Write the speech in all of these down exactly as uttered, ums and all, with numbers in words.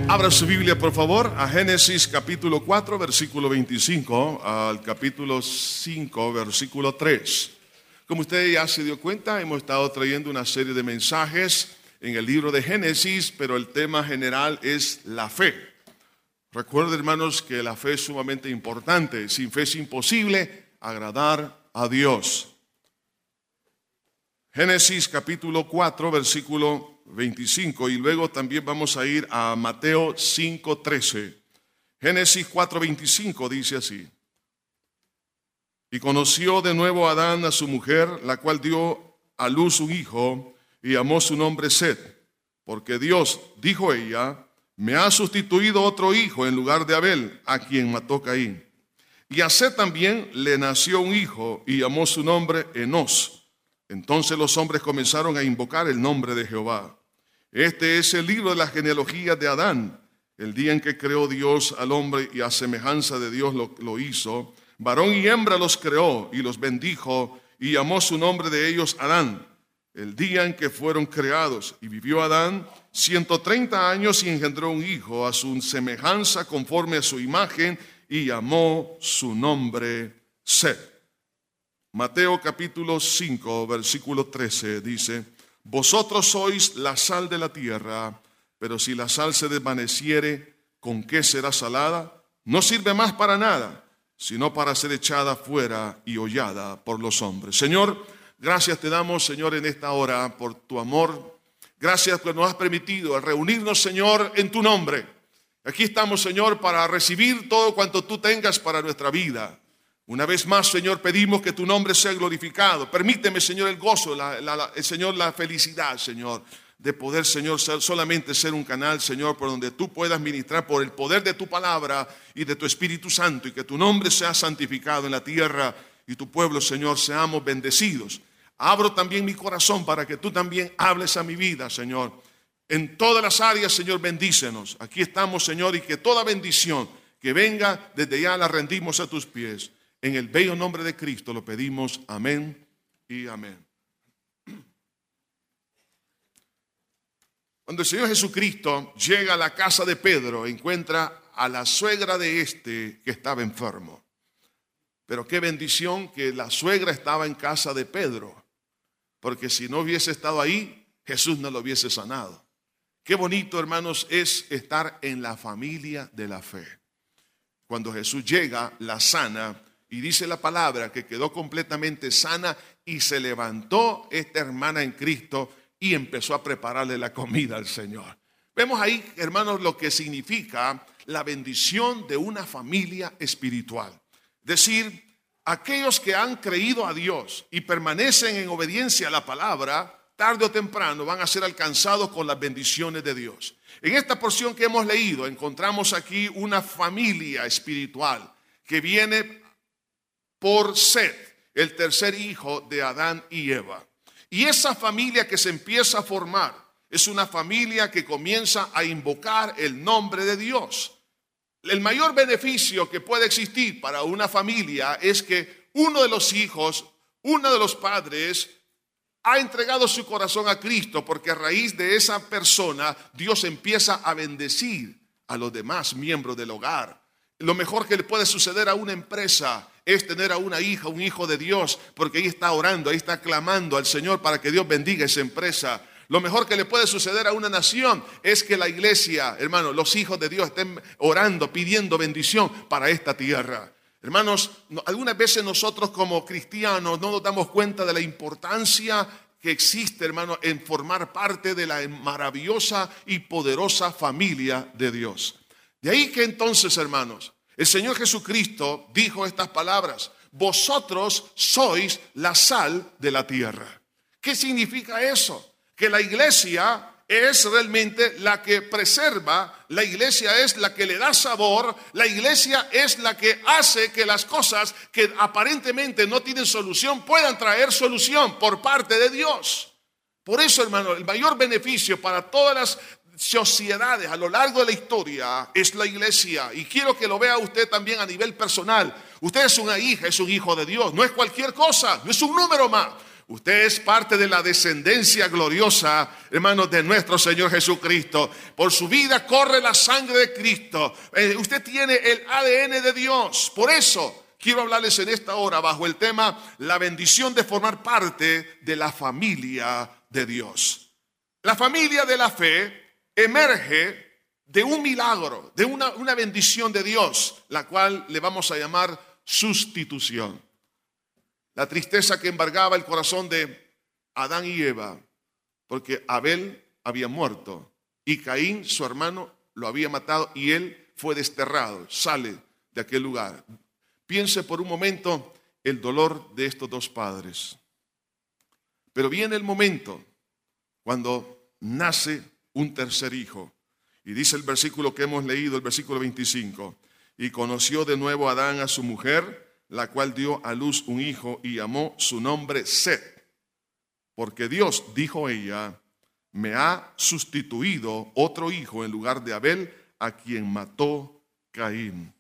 Abra su Biblia, por favor, a Génesis capítulo cuatro, versículo veinticinco, al capítulo cinco, versículo tres. Como usted ya se dio cuenta, hemos estado trayendo una serie de mensajes en el libro de Génesis, pero el tema general es la fe. Recuerden, hermanos, que la fe es sumamente importante. Sin fe es imposible agradar a Dios. Génesis capítulo cuatro, versículo veinticinco, y luego también vamos a ir a Mateo cinco, trece. Génesis cuatro, veinticinco dice así: y conoció de nuevo Adán a su mujer, la cual dio a luz un hijo, y llamó su nombre Set, porque Dios, dijo ella, me ha sustituido otro hijo en lugar de Abel, a quien mató Caín. Y a Set también le nació un hijo, y llamó su nombre Enós. Entonces los hombres comenzaron a invocar el nombre de Jehová. Este es el libro de la genealogía de Adán, el día en que creó Dios al hombre y a semejanza de Dios lo, lo hizo. Varón y hembra los creó y los bendijo y llamó su nombre de ellos Adán, el día en que fueron creados. Y vivió Adán ciento treinta años y engendró un hijo a su semejanza conforme a su imagen y llamó su nombre Set. Mateo capítulo cinco, versículo trece dice: vosotros sois la sal de la tierra, pero si la sal se desvaneciere, ¿con qué será salada? No sirve más para nada, sino para ser echada fuera y hollada por los hombres. Señor, gracias te damos, Señor, en esta hora por tu amor. Gracias porque nos has permitido reunirnos, Señor, en tu nombre. Aquí estamos, Señor, para recibir todo cuanto tú tengas para nuestra vida. Una vez más, Señor, pedimos que tu nombre sea glorificado. Permíteme, Señor, el gozo, la, la, la, el Señor, la felicidad, Señor, de poder, Señor, ser, solamente ser un canal, Señor, por donde tú puedas ministrar por el poder de tu palabra y de tu Espíritu Santo, y que tu nombre sea santificado en la tierra y tu pueblo, Señor, seamos bendecidos. Abro también mi corazón para que tú también hables a mi vida, Señor. En todas las áreas, Señor, bendícenos. Aquí estamos, Señor, y que toda bendición que venga desde ya la rendimos a tus pies. En el bello nombre de Cristo lo pedimos, amén y amén. Cuando el Señor Jesucristo llega a la casa de Pedro, encuentra a la suegra de este que estaba enfermo. Pero qué bendición que la suegra estaba en casa de Pedro, porque si no hubiese estado ahí, Jesús no lo hubiese sanado. Qué bonito, hermanos, es estar en la familia de la fe. Cuando Jesús llega, la sana. Y dice la palabra que quedó completamente sana y se levantó esta hermana en Cristo y empezó a prepararle la comida al Señor. Vemos ahí, hermanos, lo que significa la bendición de una familia espiritual. Es decir, aquellos que han creído a Dios y permanecen en obediencia a la palabra, tarde o temprano van a ser alcanzados con las bendiciones de Dios. En esta porción que hemos leído, encontramos aquí una familia espiritual que viene por Set, el tercer hijo de Adán y Eva. Y esa familia que se empieza a formar es una familia que comienza a invocar el nombre de Dios. El mayor beneficio que puede existir para una familia es que uno de los hijos, uno de los padres, ha entregado su corazón a Cristo, porque a raíz de esa persona Dios empieza a bendecir a los demás miembros del hogar. Lo mejor que le puede suceder a una empresa es tener a una hija, un hijo de Dios, porque ahí está orando, ahí está clamando al Señor para que Dios bendiga esa empresa. Lo mejor que le puede suceder a una nación es que la iglesia, hermanos, los hijos de Dios estén orando, pidiendo bendición para esta tierra. Hermanos, algunas veces nosotros como cristianos no nos damos cuenta de la importancia que existe, hermano, en formar parte de la maravillosa y poderosa familia de Dios. De ahí que entonces, hermanos, el Señor Jesucristo dijo estas palabras: vosotros sois la sal de la tierra. ¿Qué significa eso? Que la iglesia es realmente la que preserva, la iglesia es la que le da sabor, la iglesia es la que hace que las cosas que aparentemente no tienen solución puedan traer solución por parte de Dios. Por eso, hermano, el mayor beneficio para todas las sociedades a lo largo de la historia es la iglesia, y quiero que lo vea usted también a nivel personal. Usted es una hija, es un hijo de Dios, no es cualquier cosa, no es un número más. Usted es parte de la descendencia gloriosa, hermanos, de nuestro Señor Jesucristo. Por su vida corre la sangre de Cristo. Eh, usted tiene el A D N de Dios. Por eso quiero hablarles en esta hora bajo el tema la bendición de formar parte de la familia de Dios. La familia de la fe emerge de un milagro, de una, una bendición de Dios, la cual le vamos a llamar sustitución. La tristeza que embargaba el corazón de Adán y Eva, porque Abel había muerto y Caín, su hermano, lo había matado y él fue desterrado, sale de aquel lugar. Piense por un momento el dolor de estos dos padres. Pero viene el momento cuando nace un tercer hijo. Y dice el versículo que hemos leído, el versículo veinticinco. Y conoció de nuevo Adán a su mujer, la cual dio a luz un hijo y llamó su nombre Set. Porque Dios, dijo ella, me ha sustituido otro hijo en lugar de Abel, a quien mató Caín.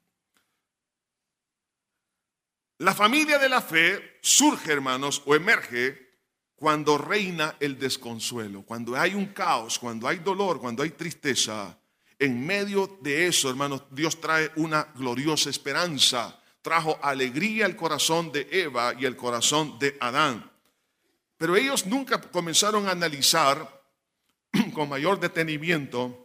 La familia de la fe surge, hermanos, o emerge cuando reina el desconsuelo, cuando hay un caos, cuando hay dolor, cuando hay tristeza. En medio de eso, hermanos, Dios trae una gloriosa esperanza. Trajo alegría al corazón de Eva y el corazón de Adán. Pero ellos nunca comenzaron a analizar con mayor detenimiento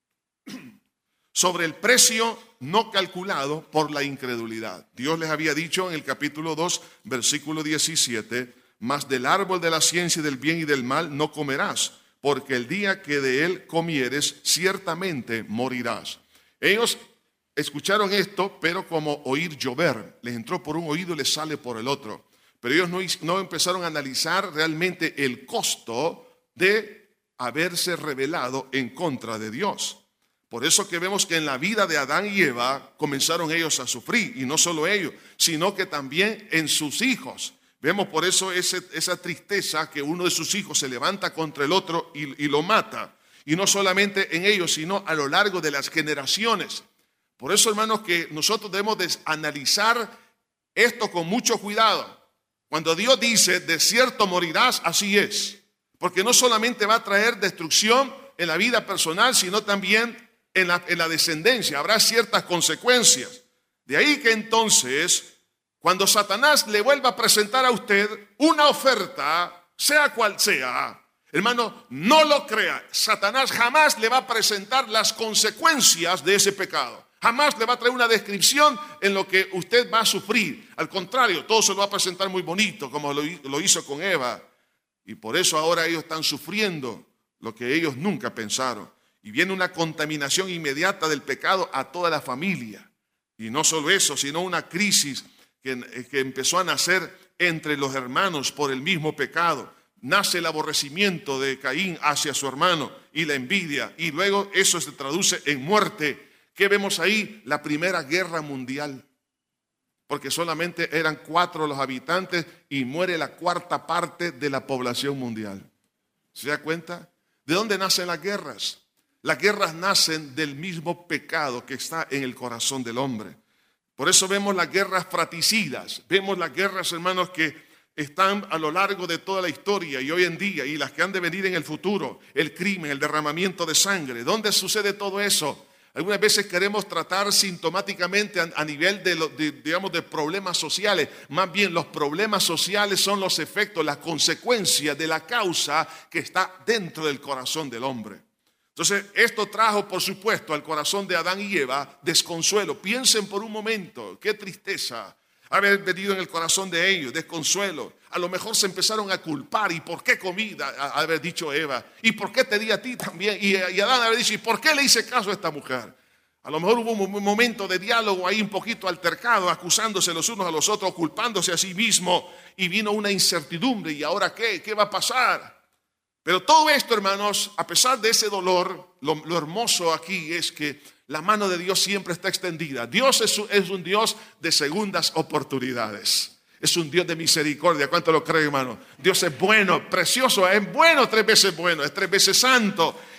sobre el precio no calculado por la incredulidad. Dios les había dicho en el capítulo dos, versículo diecisiete, mas del árbol de la ciencia y del bien y del mal no comerás, porque el día que de él comieres, ciertamente morirás. Ellos escucharon esto, pero como oír llover. Les entró por un oído y les sale por el otro. Pero ellos no, no empezaron a analizar realmente el costo de haberse rebelado en contra de Dios. Por eso que vemos que en la vida de Adán y Eva comenzaron ellos a sufrir. Y no solo ellos, sino que también en sus hijos. Vemos por eso ese, esa tristeza que uno de sus hijos se levanta contra el otro y, y lo mata. Y no solamente en ellos, sino a lo largo de las generaciones. Por eso, hermanos, que nosotros debemos de analizar esto con mucho cuidado. Cuando Dios dice, de cierto morirás, así es. Porque no solamente va a traer destrucción en la vida personal, sino también en la, en la descendencia. Habrá ciertas consecuencias. De ahí que entonces, cuando Satanás le vuelva a presentar a usted una oferta, sea cual sea, hermano, no lo crea. Satanás jamás le va a presentar las consecuencias de ese pecado. Jamás le va a traer una descripción en lo que usted va a sufrir. Al contrario, todo se lo va a presentar muy bonito, como lo, lo hizo con Eva. Y por eso ahora ellos están sufriendo lo que ellos nunca pensaron. Y viene una contaminación inmediata del pecado a toda la familia. Y no solo eso, sino una crisis que, que empezó a nacer entre los hermanos por el mismo pecado. Nace el aborrecimiento de Caín hacia su hermano y la envidia. Y luego eso se traduce en muerte. ¿Qué vemos ahí? La primera guerra mundial. Porque solamente eran cuatro los habitantes y muere la cuarta parte de la población mundial. ¿Se da cuenta? ¿De dónde nacen las guerras? Las guerras nacen del mismo pecado que está en el corazón del hombre. Por eso vemos las guerras fratricidas. Vemos las guerras, hermanos, que están a lo largo de toda la historia y hoy en día y las que han de venir en el futuro. El crimen, el derramamiento de sangre. ¿Dónde sucede todo eso? Algunas veces queremos tratar sintomáticamente a, a nivel de, lo, de, digamos, de problemas sociales. Más bien los problemas sociales son los efectos, las consecuencias de la causa que está dentro del corazón del hombre. Entonces esto trajo, por supuesto, al corazón de Adán y Eva desconsuelo. Piensen por un momento, qué tristeza haber venido en el corazón de ellos, desconsuelo. A lo mejor se empezaron a culpar. ¿Y por qué comida? A haber dicho Eva. ¿Y por qué te di a ti también? Y, y Adán haber dicho, ¿y por qué le hice caso a esta mujer? A lo mejor hubo un momento de diálogo ahí un poquito altercado, acusándose los unos a los otros, culpándose a sí mismo. Y vino una incertidumbre. ¿Y ahora qué? ¿Qué va a pasar? Pero todo esto, hermanos, a pesar de ese dolor, lo, lo hermoso aquí es que la mano de Dios siempre está extendida. Dios es un, es un Dios de segundas oportunidades. Es un Dios de misericordia. ¿Cuánto lo cree, hermano? Dios es bueno, precioso, es bueno, tres veces bueno, es tres veces santo.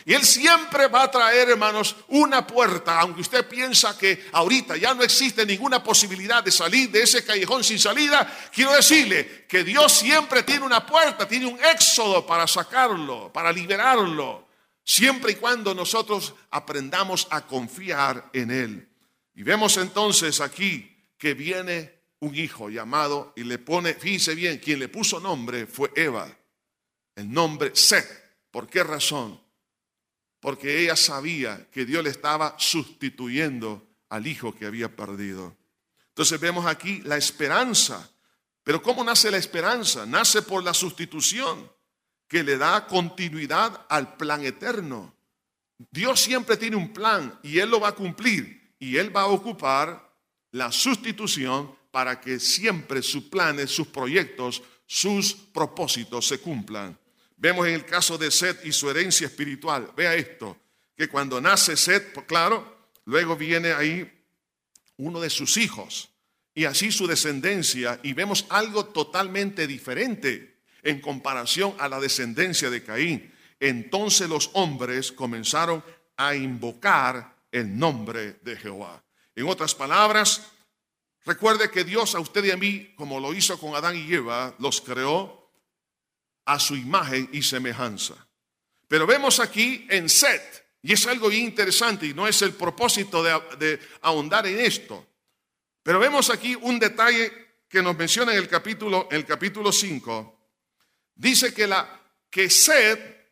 Y Él siempre va a traer, hermanos, una puerta. Aunque usted piensa que ahorita ya no existe ninguna posibilidad de salir de ese callejón sin salida, quiero decirle que Dios siempre tiene una puerta, tiene un éxodo para sacarlo, para liberarlo. Siempre y cuando nosotros aprendamos a confiar en Él. Y vemos entonces aquí que viene un hijo llamado y le pone, fíjense bien, quien le puso nombre fue Eva. El nombre Set. ¿Por qué razón? Porque ella sabía que Dios le estaba sustituyendo al hijo que había perdido. Entonces vemos aquí la esperanza. Pero ¿cómo nace la esperanza? Nace por la sustitución que le da continuidad al plan eterno. Dios siempre tiene un plan y Él lo va a cumplir. Y Él va a ocupar la sustitución para que siempre sus planes, sus proyectos, sus propósitos se cumplan. Vemos en el caso de Set y su herencia espiritual. Vea esto, que cuando nace Set, claro, luego viene ahí uno de sus hijos y así su descendencia, y vemos algo totalmente diferente en comparación a la descendencia de Caín. Entonces los hombres comenzaron a invocar el nombre de Jehová. En otras palabras, recuerde que Dios a usted y a mí, como lo hizo con Adán y Eva, los creó a su imagen y semejanza. Pero vemos aquí en Set, y es algo bien interesante y no es el propósito de, de ahondar en esto, pero vemos aquí un detalle que nos menciona en el capítulo, en el capítulo cinco. Dice que, la, que Set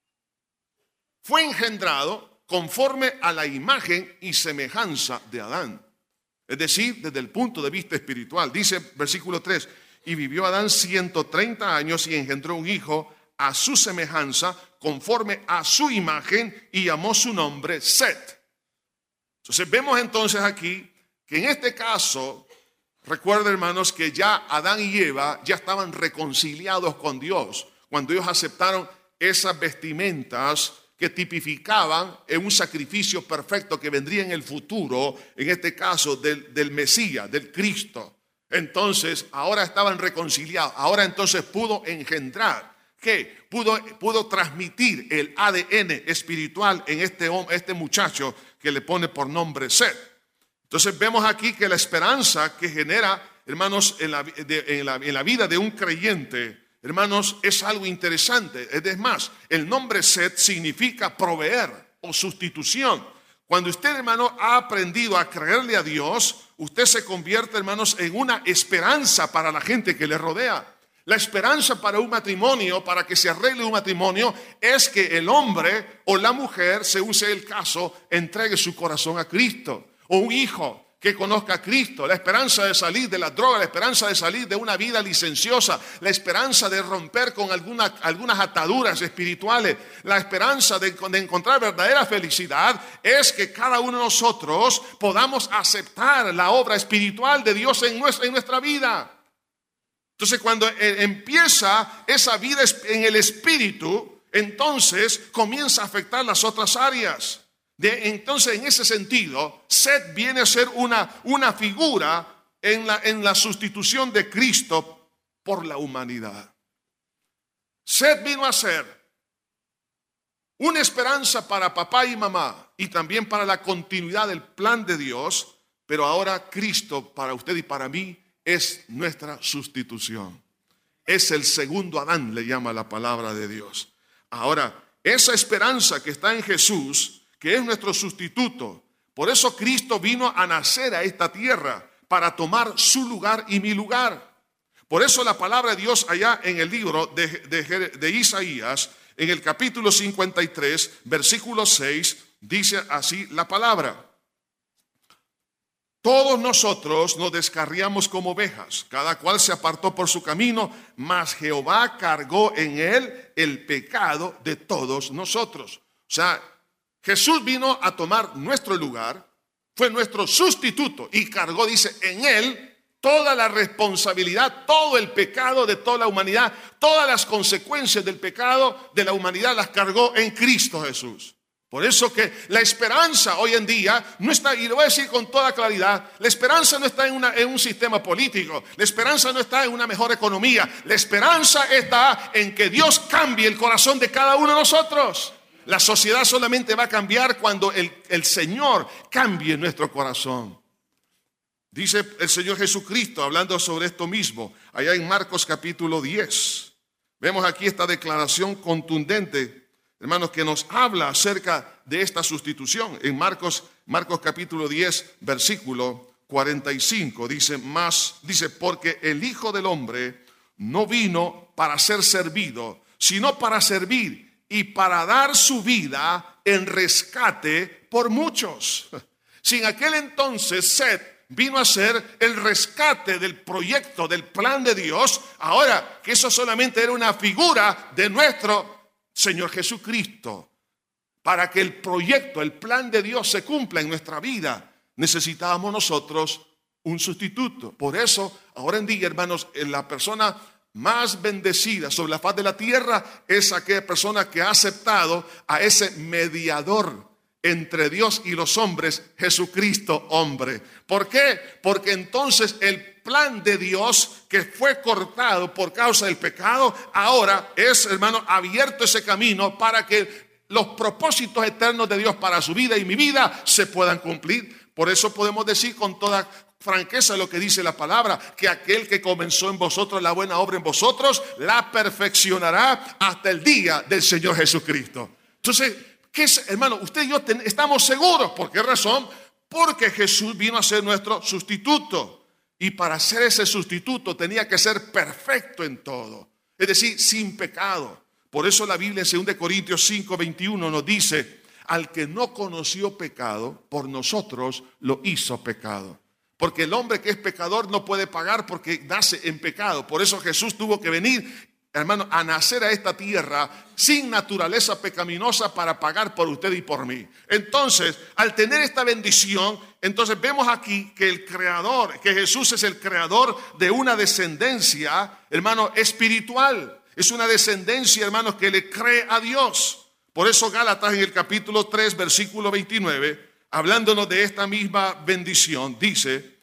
fue engendrado conforme a la imagen y semejanza de Adán. Es decir, desde el punto de vista espiritual. Dice versículo tres, y vivió Adán ciento treinta años y engendró un hijo a su semejanza, conforme a su imagen, y llamó su nombre Set. Entonces vemos entonces aquí que en este caso, recuerden hermanos que ya Adán y Eva ya estaban reconciliados con Dios cuando ellos aceptaron esas vestimentas que tipificaban en un sacrificio perfecto que vendría en el futuro, en este caso del, del Mesías, del Cristo. Entonces, ahora estaban reconciliados, ahora entonces pudo engendrar, ¿qué? Pudo, pudo transmitir el A D N espiritual en este, este muchacho que le pone por nombre Set. Entonces vemos aquí que la esperanza que genera, hermanos, en la, de, en la, en la vida de un creyente, hermanos, es algo interesante. Es más, el nombre Set significa proveer o sustitución. Cuando usted, hermano, ha aprendido a creerle a Dios, usted se convierte, hermanos, en una esperanza para la gente que le rodea. La esperanza para un matrimonio, para que se arregle un matrimonio, es que el hombre o la mujer, según sea el caso, entregue su corazón a Cristo. O un hijo que conozca a Cristo, la esperanza de salir de la droga, la esperanza de salir de una vida licenciosa, la esperanza de romper con alguna, algunas ataduras espirituales, la esperanza de, de encontrar verdadera felicidad, es que cada uno de nosotros podamos aceptar la obra espiritual de Dios en nuestra, en nuestra vida. Entonces, cuando empieza esa vida en el espíritu, entonces comienza a afectar las otras áreas. De, entonces, en ese sentido, Set viene a ser una, una figura en la, en la sustitución de Cristo por la humanidad. Set vino a ser una esperanza para papá y mamá y también para la continuidad del plan de Dios, pero ahora Cristo para usted y para mí es nuestra sustitución. Es el segundo Adán, le llama la palabra de Dios. Ahora, esa esperanza que está en Jesús, que es nuestro sustituto. Por eso Cristo vino a nacer a esta tierra, para tomar su lugar y mi lugar. Por eso la palabra de Dios allá en el libro de, de, de Isaías, en el capítulo cincuenta y tres, versículo seis, dice así la palabra. Todos nosotros nos descarriamos como ovejas, cada cual se apartó por su camino, mas Jehová cargó en él el pecado de todos nosotros. O sea, Jesús vino a tomar nuestro lugar, fue nuestro sustituto y cargó, dice, en él toda la responsabilidad, todo el pecado de toda la humanidad, todas las consecuencias del pecado de la humanidad las cargó en Cristo Jesús. Por eso que la esperanza hoy en día no está, y lo voy a decir con toda claridad, la esperanza no está en, una, en un sistema político, la esperanza no está en una mejor economía, la esperanza está en que Dios cambie el corazón de cada uno de nosotros. La sociedad solamente va a cambiar cuando el, el Señor cambie nuestro corazón. Dice el Señor Jesucristo hablando sobre esto mismo, allá en Marcos capítulo diez. Vemos aquí esta declaración contundente, hermanos, que nos habla acerca de esta sustitución. En Marcos, Marcos capítulo diez, versículo cuarenta y cinco, dice más, dice, porque el Hijo del Hombre no vino para ser servido, sino para servir y para dar su vida en rescate por muchos. Si en aquel entonces Seth vino a ser el rescate del proyecto, del plan de Dios, ahora que eso solamente era una figura de nuestro Señor Jesucristo. Para que el proyecto, el plan de Dios se cumpla en nuestra vida, necesitábamos nosotros un sustituto. Por eso, ahora en día, hermanos, la persona más bendecida sobre la faz de la tierra es aquella persona que ha aceptado a ese mediador entre Dios y los hombres, Jesucristo hombre. ¿Por qué? Porque entonces el plan de Dios que fue cortado por causa del pecado, ahora es, hermano, abierto ese camino para que los propósitos eternos de Dios para su vida y mi vida se puedan cumplir. Por eso podemos decir con toda franqueza lo que dice la palabra, que aquel que comenzó en vosotros la buena obra en vosotros, la perfeccionará hasta el día del Señor Jesucristo. Entonces, ¿qué es, hermano? Usted y yo ten, estamos seguros. ¿Por qué razón? Porque Jesús vino a ser nuestro sustituto. Y para ser ese sustituto tenía que ser perfecto en todo. Es decir, sin pecado. Por eso la Biblia en segunda Corintios cinco, veintiuno nos dice, al que no conoció pecado, por nosotros lo hizo pecado. Porque el hombre que es pecador no puede pagar porque nace en pecado. Por eso Jesús tuvo que venir, hermano, a nacer a esta tierra sin naturaleza pecaminosa para pagar por usted y por mí. Entonces, al tener esta bendición, entonces vemos aquí que el creador, que Jesús es el creador de una descendencia, hermano, espiritual. Es una descendencia, hermanos, que le cree a Dios. Por eso Gálatas en el capítulo tres, versículo veintinueve, hablándonos de esta misma bendición, dice,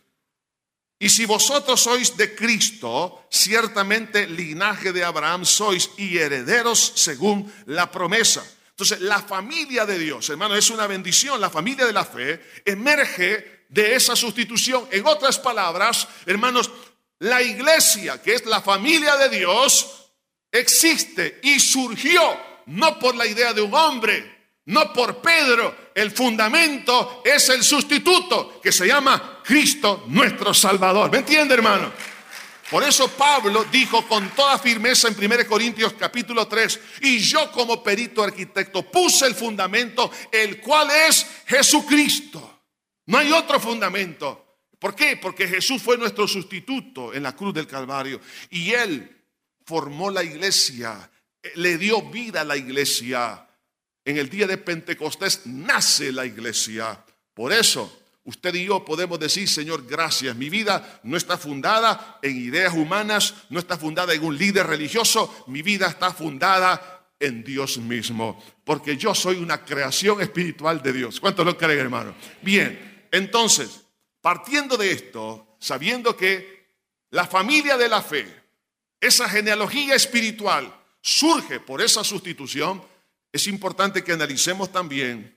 y si vosotros sois de Cristo, ciertamente linaje de Abraham sois y herederos según la promesa. Entonces, la familia de Dios, hermano, es una bendición. La familia de la fe emerge de esa sustitución. En otras palabras, hermanos, la iglesia, que es la familia de Dios, existe y surgió no por la idea de un hombre, no por Pedro. El fundamento es el sustituto que se llama Cristo nuestro Salvador. ¿Me entiende, hermano? Por eso Pablo dijo con toda firmeza en primera Corintios capítulo tres, y yo como perito arquitecto puse el fundamento, el cual es Jesucristo. No hay otro fundamento. ¿Por qué? Porque Jesús fue nuestro sustituto en la cruz del Calvario y Él formó la iglesia, le dio vida a la iglesia. En el día de Pentecostés nace la iglesia. Por eso usted y yo podemos decir, Señor, gracias. Mi vida no está fundada en ideas humanas, no está fundada en un líder religioso. Mi vida está fundada en Dios mismo, porque yo soy una creación espiritual de Dios. ¿Cuántos lo creen, hermano? Bien, entonces, partiendo de esto, sabiendo que la familia de la fe, esa genealogía espiritual, surge por esa sustitución, es importante que analicemos también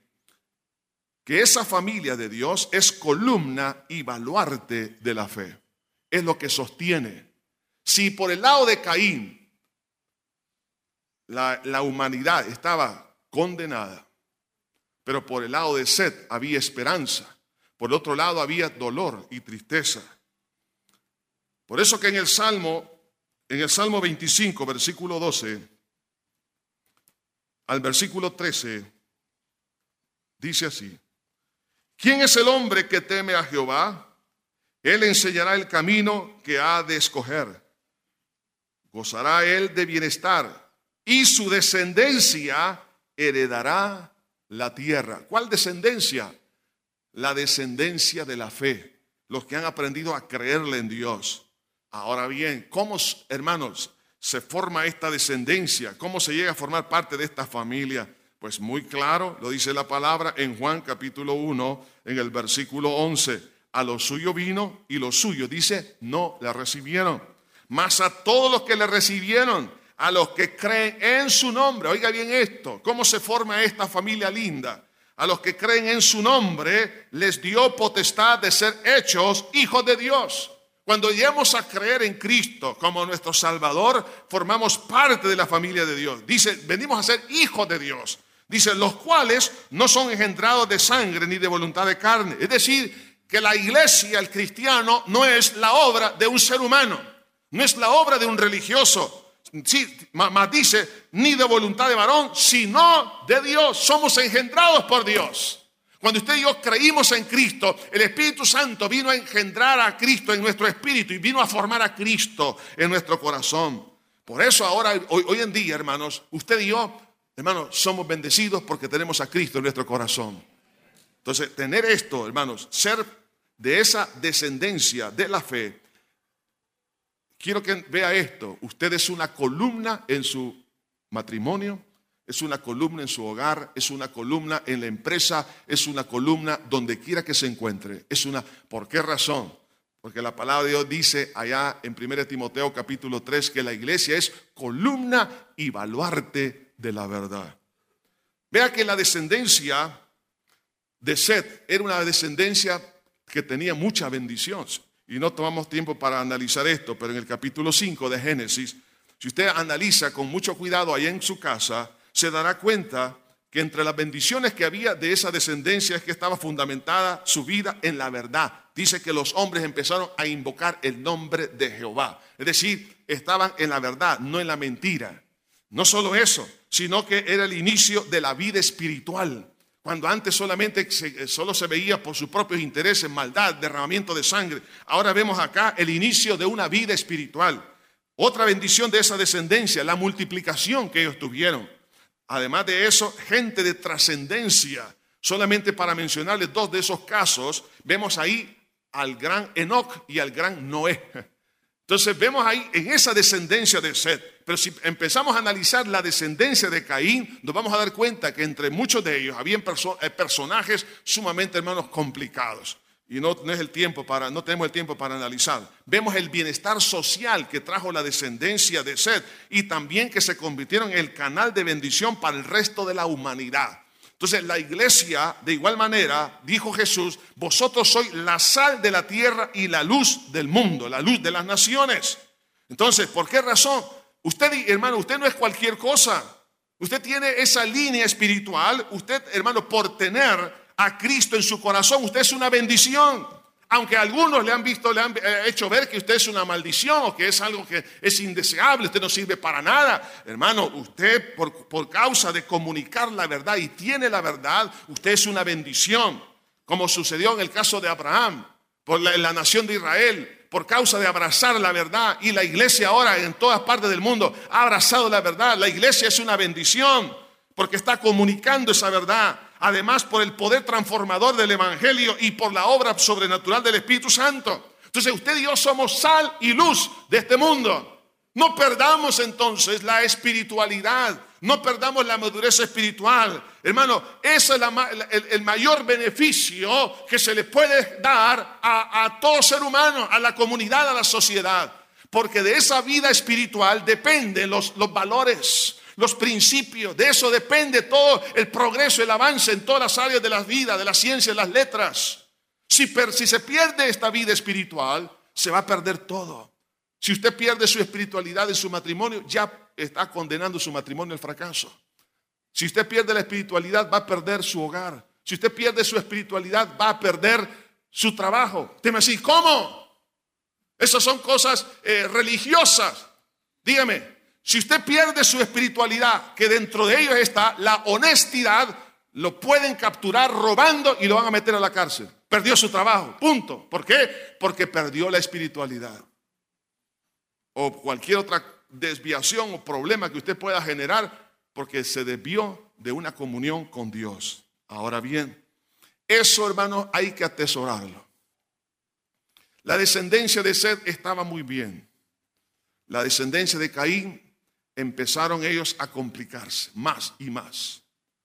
que esa familia de Dios es columna y baluarte de la fe. Es lo que sostiene. Si por el lado de Caín la, la humanidad estaba condenada, pero por el lado de Set había esperanza, por el otro lado había dolor y tristeza. Por eso que en el Salmo, en el Salmo veinticinco, versículo doce, al versículo trece, dice así: ¿quién es el hombre que teme a Jehová? Él enseñará el camino que ha de escoger. Gozará él de bienestar y su descendencia heredará la tierra. ¿Cuál descendencia? La descendencia de la fe. Los que han aprendido a creerle en Dios. Ahora bien, ¿cómo, hermanos, se forma esta descendencia? ¿Cómo se llega a formar parte de esta familia? Pues muy claro, lo dice la palabra en Juan capítulo uno, en el versículo once. A lo suyo vino y los suyos, dice, no la recibieron. Mas a todos los que le recibieron, a los que creen en su nombre. Oiga bien esto, ¿cómo se forma esta familia linda? A los que creen en su nombre les dio potestad de ser hechos hijos de Dios. Cuando llegamos a creer en Cristo como nuestro Salvador, formamos parte de la familia de Dios. Dice, venimos a ser hijos de Dios. Dice, los cuales no son engendrados de sangre ni de voluntad de carne. Es decir, que la iglesia, el cristiano, no es la obra de un ser humano, no es la obra de un religioso. Sí, más dice, ni de voluntad de varón, sino de Dios. Somos engendrados por Dios. Cuando usted y yo creímos en Cristo, el Espíritu Santo vino a engendrar a Cristo en nuestro espíritu y vino a formar a Cristo en nuestro corazón. Por eso ahora, hoy, hoy en día, hermanos, usted y yo, hermanos, somos bendecidos porque tenemos a Cristo en nuestro corazón. Entonces, tener esto, hermanos, ser de esa descendencia de la fe. Quiero que vea esto. Usted es una columna en su matrimonio, es una columna en su hogar, es una columna en la empresa, es una columna donde quiera que se encuentre. Es una, ¿por qué razón? Porque la palabra de Dios dice allá en primera Timoteo capítulo tres que la iglesia es columna y baluarte de la verdad. Vea que la descendencia de Set era una descendencia que tenía mucha bendición. Y no tomamos tiempo para analizar esto, pero en el capítulo cinco de Génesis, si usted analiza con mucho cuidado allá en su casa, se dará cuenta que entre las bendiciones que había de esa descendencia es que estaba fundamentada su vida en la verdad. Dice que los hombres empezaron a invocar el nombre de Jehová. Es decir, estaban en la verdad, no en la mentira. No solo eso, sino que era el inicio de la vida espiritual. Cuando antes solamente se, solo se veía por sus propios intereses, maldad, derramamiento de sangre. Ahora vemos acá el inicio de una vida espiritual. Otra bendición de esa descendencia, la multiplicación que ellos tuvieron. Además de eso, gente de trascendencia. Solamente para mencionarles dos de esos casos, vemos ahí al gran Enoc y al gran Noé. Entonces vemos ahí en esa descendencia de Set. Pero si empezamos a analizar la descendencia de Caín, nos vamos a dar cuenta que entre muchos de ellos habían perso- eh, personajes sumamente, hermanos, complicados. Y no, no es el tiempo para, no tenemos el tiempo para analizar. Vemos el bienestar social que trajo la descendencia de Set y también que se convirtieron en el canal de bendición para el resto de la humanidad. Entonces la iglesia, de igual manera, dijo Jesús, vosotros sois la sal de la tierra y la luz del mundo, la luz de las naciones. Entonces, ¿por qué razón? Usted, hermano, usted no es cualquier cosa. Usted tiene esa línea espiritual. Usted, hermano, por tener a Cristo en su corazón, usted es una bendición. Aunque algunos le han visto, le han hecho ver que usted es una maldición o que es algo que es indeseable, usted no sirve para nada. Hermano, usted por, por causa de comunicar la verdad y tiene la verdad, usted es una bendición. Como sucedió en el caso de Abraham, por la, en la nación de Israel. Por causa de abrazar la verdad, y la iglesia ahora en todas partes del mundo ha abrazado la verdad. La iglesia es una bendición porque está comunicando esa verdad. Además, por el poder transformador del evangelio y por la obra sobrenatural del Espíritu Santo. Entonces usted y yo somos sal y luz de este mundo. No perdamos entonces la espiritualidad, no perdamos la madurez espiritual. Hermano, ese es la, el, el mayor beneficio que se le puede dar a, a todo ser humano, a la comunidad, a la sociedad. Porque de esa vida espiritual dependen los, los valores, los principios. De eso depende todo el progreso, el avance en todas las áreas de la vida, de la ciencia, de las letras. Si, per, si se pierde esta vida espiritual, se va a perder todo. Si usted pierde su espiritualidad en su matrimonio, ya está condenando su matrimonio al fracaso. Si usted pierde la espiritualidad, va a perder su hogar. Si usted pierde su espiritualidad, va a perder su trabajo. Usted me dice, ¿cómo? Esas son cosas eh, religiosas. Dígame, si usted pierde su espiritualidad, que dentro de ellos está la honestidad, lo pueden capturar robando y lo van a meter a la cárcel. Perdió su trabajo, punto. ¿Por qué? Porque perdió la espiritualidad. O cualquier otra desviación o problema que usted pueda generar porque se desvió de una comunión con Dios. Ahora bien, eso, hermanos, hay que atesorarlo. La descendencia de Set estaba muy bien. La descendencia de Caín empezaron ellos a complicarse más y más.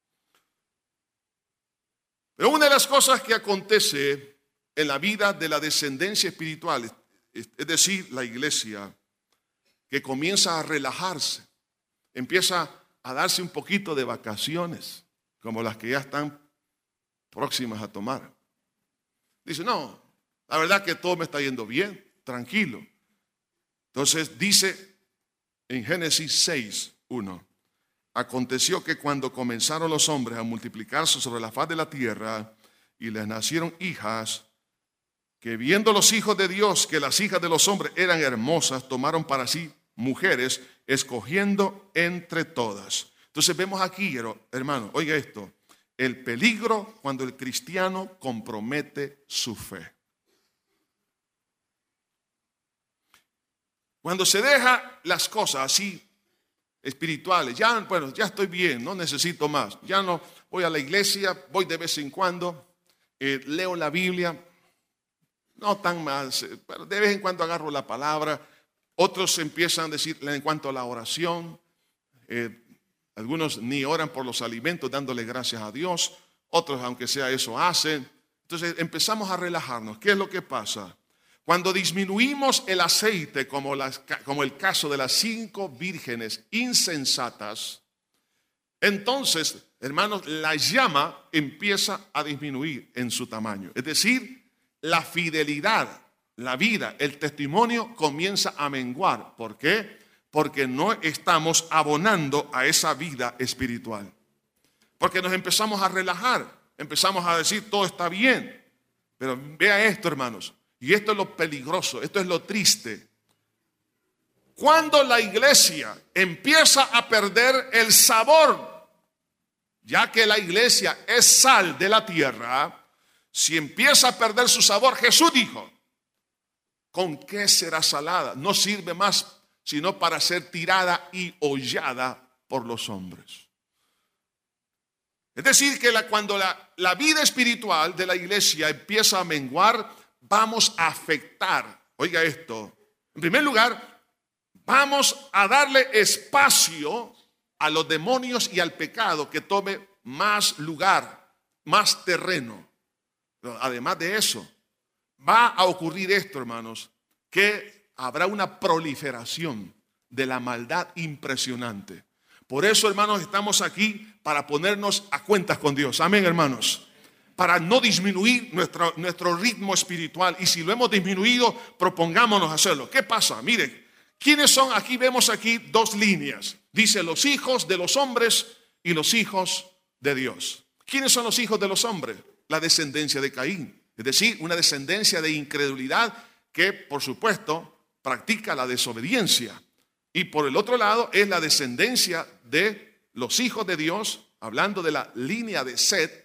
Pero una de las cosas que acontece en la vida de la descendencia espiritual, es decir, la iglesia, que comienza a relajarse, empieza a darse un poquito de vacaciones, como las que ya están próximas a tomar. Dice, no, la verdad que todo me está yendo bien, tranquilo. Entonces dice en Génesis seis, uno, aconteció que cuando comenzaron los hombres a multiplicarse sobre la faz de la tierra y les nacieron hijas, que viendo los hijos de Dios que las hijas de los hombres eran hermosas, tomaron para sí mujeres, escogiendo entre todas. Entonces vemos aquí, hermano, oiga esto, el peligro cuando el cristiano compromete su fe. Cuando se deja las cosas así espirituales, ya, bueno, ya estoy bien, no necesito más, ya no voy a la iglesia, voy de vez en cuando, eh, leo la Biblia, no tan más, eh, pero de vez en cuando agarro la palabra. Otros empiezan a decir en cuanto a la oración, eh, algunos ni oran por los alimentos dándole gracias a Dios, otros aunque sea eso hacen. Entonces empezamos a relajarnos. ¿Qué es lo que pasa? Cuando disminuimos el aceite, como, las, como el caso de las cinco vírgenes insensatas, entonces, hermanos, la llama empieza a disminuir en su tamaño. Es decir, la fidelidad, la vida, el testimonio comienza a menguar. ¿Por qué? Porque no estamos abonando a esa vida espiritual. Porque nos empezamos a relajar, empezamos a decir todo está bien. Pero vea esto, hermanos, y esto es lo peligroso, esto es lo triste. Cuando la iglesia empieza a perder el sabor, ya que la iglesia es sal de la tierra, si empieza a perder su sabor, Jesús dijo, ¿con qué será salada? No sirve más sino para ser tirada y hollada por los hombres. Es decir, que la, cuando la, la vida espiritual de la iglesia empieza a menguar, vamos a afectar, oiga esto, en primer lugar, vamos a darle espacio a los demonios y al pecado que tome más lugar, más terreno. Pero además de eso, va a ocurrir esto, hermanos, que habrá una proliferación de la maldad impresionante. Por eso, hermanos, estamos aquí para ponernos a cuentas con Dios. Amén, hermanos. Para no disminuir nuestro, nuestro ritmo espiritual. Y si lo hemos disminuido, propongámonos hacerlo. ¿Qué pasa? Miren, ¿quiénes son? Aquí vemos aquí dos líneas. Dice los hijos de los hombres y los hijos de Dios. ¿Quiénes son los hijos de los hombres? La descendencia de Caín. Es decir, una descendencia de incredulidad que, por supuesto, practica la desobediencia. Y por el otro lado es la descendencia de los hijos de Dios, hablando de la línea de Set,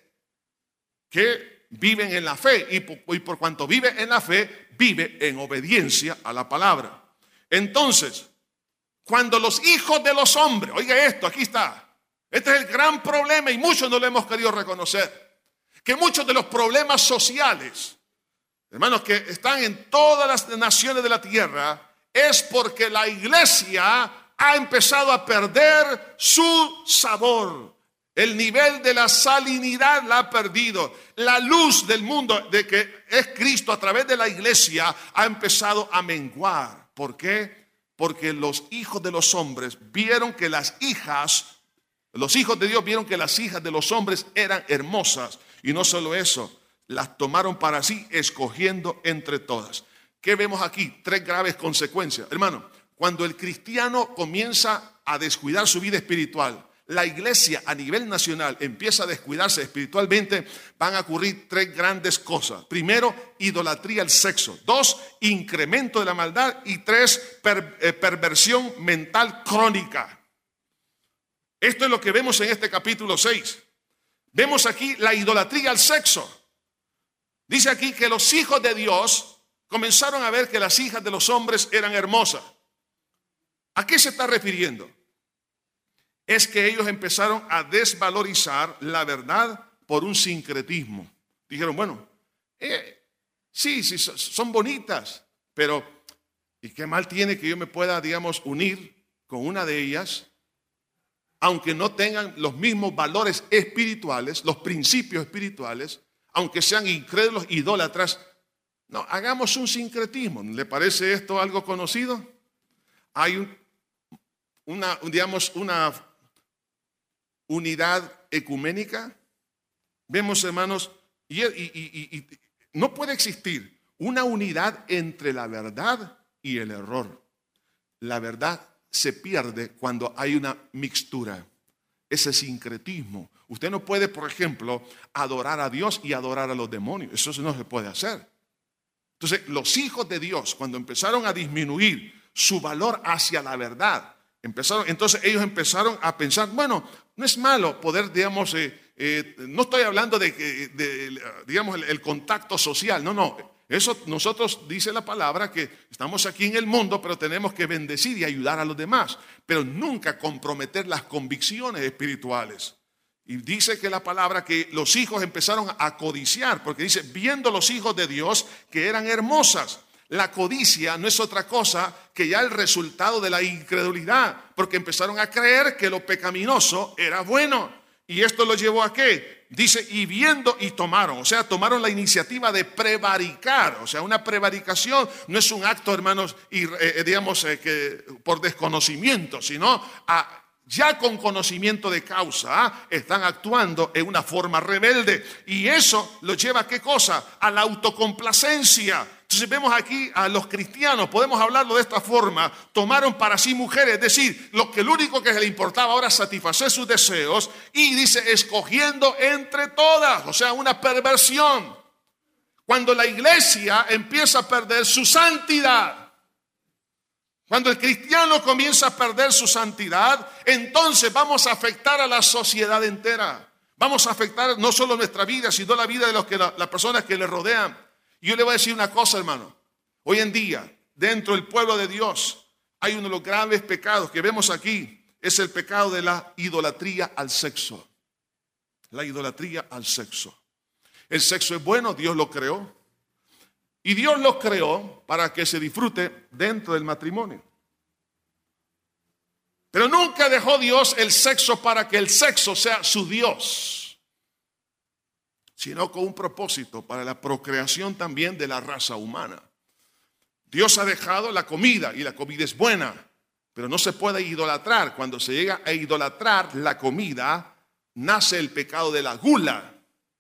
que viven en la fe. Y por, y por cuanto vive en la fe, vive en obediencia a la palabra. Entonces, cuando los hijos de los hombres, oiga esto, aquí está. Este es el gran problema y muchos no lo hemos querido reconocer. Que muchos de los problemas sociales, hermanos, que están en todas las naciones de la tierra, es porque la iglesia ha empezado a perder su sabor. El nivel de la salinidad la ha perdido. La luz del mundo, de que es Cristo a través de la iglesia, ha empezado a menguar. ¿Por qué? Porque los hijos de los hombres vieron que las hijas, los hijos de Dios vieron que las hijas de los hombres eran hermosas. Y no solo eso, las tomaron para sí, escogiendo entre todas. ¿Qué vemos aquí? Tres graves consecuencias. Hermano, cuando el cristiano comienza a descuidar su vida espiritual, la iglesia a nivel nacional empieza a descuidarse espiritualmente, van a ocurrir tres grandes cosas. Primero, idolatría al sexo. Dos, incremento de la maldad. Y tres, per, eh, perversión mental crónica. Esto es lo que vemos en este capítulo seis. Vemos aquí la idolatría al sexo. Dice aquí que los hijos de Dios comenzaron a ver que las hijas de los hombres eran hermosas. ¿A qué se está refiriendo? Es que ellos empezaron a desvalorizar la verdad por un sincretismo. Dijeron, bueno, eh, sí, sí, son bonitas, pero ¿y qué mal tiene que yo me pueda, digamos, unir con una de ellas, aunque no tengan los mismos valores espirituales, los principios espirituales, aunque sean incrédulos, idólatras? No, hagamos un sincretismo. ¿Le parece esto algo conocido? Hay un, una, digamos, una unidad ecuménica. Vemos, hermanos, y, y, y, y no puede existir una unidad entre la verdad y el error. La verdad se pierde cuando hay una mixtura. Ese sincretismo. Usted no puede, por ejemplo, adorar a Dios y adorar a los demonios. Eso no se puede hacer. Entonces, los hijos de Dios, cuando empezaron a disminuir su valor hacia la verdad, empezaron, entonces ellos empezaron a pensar, bueno, no es malo poder, digamos, eh, eh, no estoy hablando de, de, de digamos, el, el contacto social, no, no. Eso nosotros, dice la palabra, que estamos aquí en el mundo, pero tenemos que bendecir y ayudar a los demás, pero nunca comprometer las convicciones espirituales. Y dice que la palabra que los hijos empezaron a codiciar, porque dice, viendo los hijos de Dios que eran hermosas. La codicia no es otra cosa que ya el resultado de la incredulidad, porque empezaron a creer que lo pecaminoso era bueno. ¿Y esto lo llevó a qué? Dice, y viendo y tomaron, o sea, tomaron la iniciativa de prevaricar. O sea, una prevaricación no es un acto, hermanos, y, eh, digamos, eh, que por desconocimiento, sino a... ya con conocimiento de causa, ¿eh? Están actuando en una forma rebelde. Y eso lo lleva a ¿qué cosa? A la autocomplacencia. Entonces vemos aquí a los cristianos, podemos hablarlo de esta forma, tomaron para sí mujeres, es decir, lo que lo único que le importaba ahora satisfacer sus deseos, y dice, escogiendo entre todas, o sea, una perversión. Cuando la iglesia empieza a perder su santidad, cuando el cristiano comienza a perder su santidad, entonces vamos a afectar a la sociedad entera. Vamos a afectar no solo nuestra vida, sino la vida de los que, la, las personas que le rodean. Y yo le voy a decir una cosa, hermano. Hoy en día, dentro del pueblo de Dios, hay uno de los graves pecados que vemos aquí. Es el pecado de la idolatría al sexo. La idolatría al sexo. El sexo es bueno, Dios lo creó. Y Dios lo creó para que se disfrute dentro del matrimonio. Pero nunca dejó Dios el sexo para que el sexo sea su Dios, sino con un propósito para la procreación también de la raza humana. Dios ha dejado la comida y la comida es buena, pero no se puede idolatrar. Cuando se llega a idolatrar la comida, nace el pecado de la gula.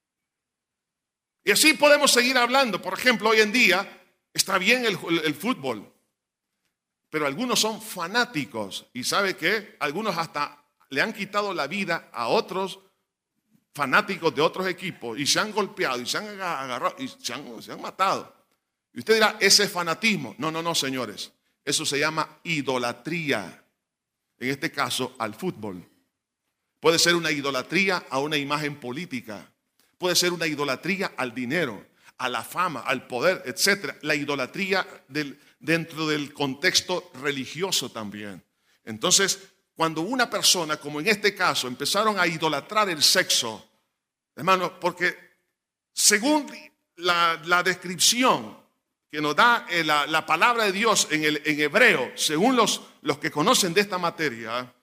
Y así podemos seguir hablando. Por ejemplo, hoy en día está bien el, el, el fútbol, pero algunos son fanáticos. ¿Y sabe qué? Algunos hasta le han quitado la vida a otros fanáticos de otros equipos y se han golpeado y se han agarrado y se han, se han matado. Y usted dirá, ese es fanatismo. No, no, no, señores. Eso se llama idolatría. En este caso, al fútbol. Puede ser una idolatría a una imagen política. Puede ser una idolatría al dinero, a la fama, al poder, etcétera. La idolatría del, dentro del contexto religioso también. Entonces, cuando una persona, como en este caso, empezaron a idolatrar el sexo, hermano, porque según la, la descripción que nos da la, la palabra de Dios en, el, en hebreo, según los, los que conocen de esta materia,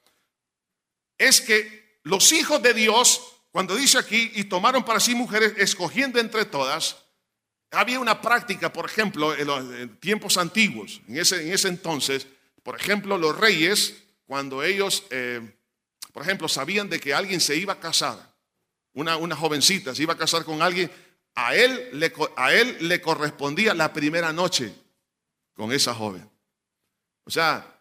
es que los hijos de Dios, cuando dice aquí, y tomaron para sí mujeres, escogiendo entre todas, había una práctica, por ejemplo, en los en tiempos antiguos, en ese, en ese entonces, por ejemplo, los reyes, cuando ellos, eh, por ejemplo, sabían de que alguien se iba a casar, una, una jovencita se iba a casar con alguien, a él, le, a él le correspondía la primera noche con esa joven. O sea,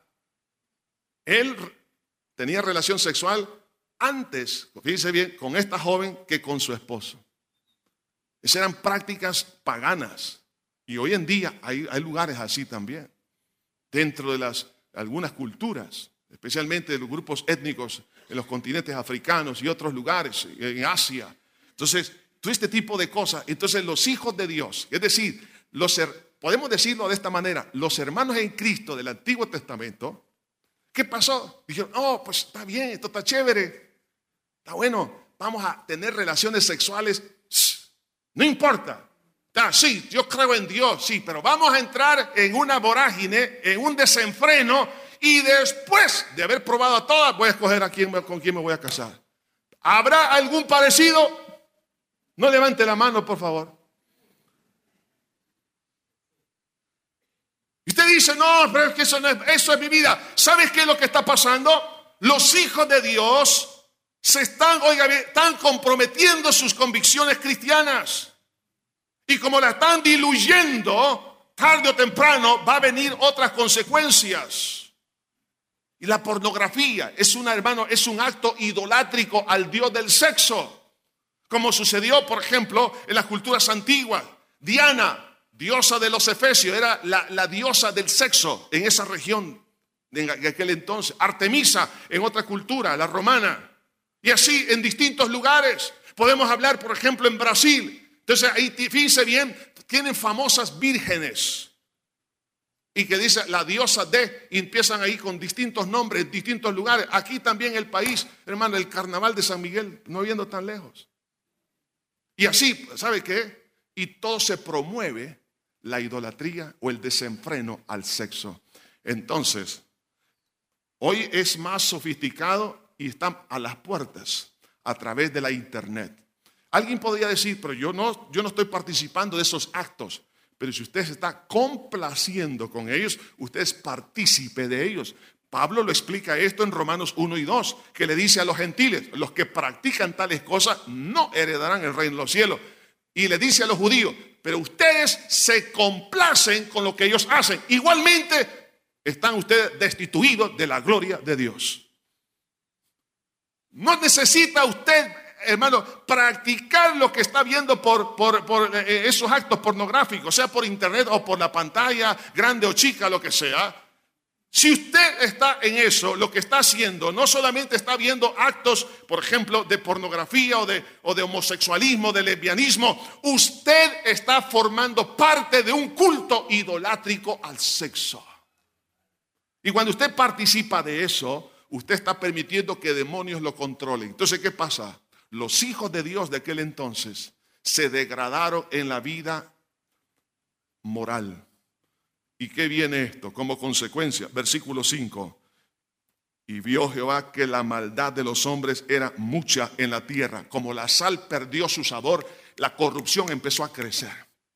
él tenía relación sexual antes, fíjense bien, con esta joven que con su esposo. Esas eran prácticas paganas. Y hoy en día hay, hay lugares así también, dentro de las, algunas culturas, especialmente de los grupos étnicos en los continentes africanos y otros lugares, en Asia. Entonces, todo este tipo de cosas. Entonces, los hijos de Dios, es decir, los, podemos decirlo de esta manera, los hermanos en Cristo del Antiguo Testamento, ¿qué pasó? Dijeron, oh, pues está bien, esto está chévere, está bueno, vamos a tener relaciones sexuales, no importa. Ah, sí, yo creo en Dios, sí, pero vamos a entrar en una vorágine, en un desenfreno, y después de haber probado a todas, voy a escoger a quién, con quién me voy a casar. ¿Habrá algún parecido? No levante la mano, por favor. Y usted usted dice, no, pero es que eso, no es, eso es mi vida. ¿Sabes qué es lo que está pasando? Los hijos de Dios se están, oiga, están comprometiendo sus convicciones cristianas. Y como la están diluyendo, tarde o temprano va a venir otras consecuencias. Y la pornografía es una, hermano, es un acto idolátrico al Dios del sexo. Como sucedió, por ejemplo, en las culturas antiguas. Diana, diosa de los efesios, era la, la diosa del sexo en esa región en aquel entonces. Artemisa en otra cultura, la romana. Y así en distintos lugares. Podemos hablar, por ejemplo, en Brasil. Entonces ahí, fíjense bien, tienen famosas vírgenes. Y que dice la diosa de, y empiezan ahí con distintos nombres en distintos lugares. Aquí también el país, hermano, el carnaval de San Miguel, no viendo tan lejos. Y así, ¿sabe qué? Y todo se promueve la idolatría o el desenfreno al sexo. Entonces, hoy es más sofisticado y están a las puertas a través de la internet. Alguien podría decir, pero yo no, yo no estoy participando de esos actos. Pero si usted se está complaciendo con ellos, usted es partícipe de ellos. Pablo lo explica esto en Romanos uno y dos, que le dice a los gentiles, los que practican tales cosas no heredarán el reino de los cielos. Y le dice a los judíos, pero ustedes se complacen con lo que ellos hacen. Igualmente están ustedes destituidos de la gloria de Dios. No necesita usted, hermano, practicar lo que está viendo por, por, por eh, esos actos pornográficos, sea por internet o por la pantalla, grande o chica, lo que sea. Si usted está en eso, lo que está haciendo, no solamente está viendo actos, por ejemplo, de pornografía o de, o de homosexualismo, de lesbianismo, usted está formando parte de un culto idolátrico al sexo. Y cuando usted participa de eso, usted está permitiendo que demonios lo controlen. Entonces, ¿qué pasa? Los hijos de Dios de aquel entonces se degradaron en la vida moral. ¿Y qué viene esto como consecuencia? Versículo cinco. Y vio Jehová que la maldad de los hombres era mucha en la tierra. Como la sal perdió su sabor, la corrupción empezó a crecer.